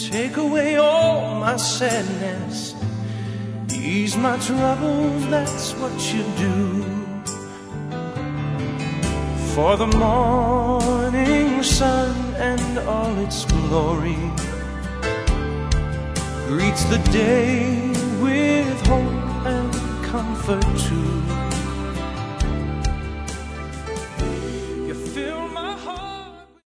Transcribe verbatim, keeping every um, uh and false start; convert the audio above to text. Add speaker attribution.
Speaker 1: take away all my sadness, ease my troubles, that's what you do. For the morning sun and all its glory greets the day with hope and comfort too.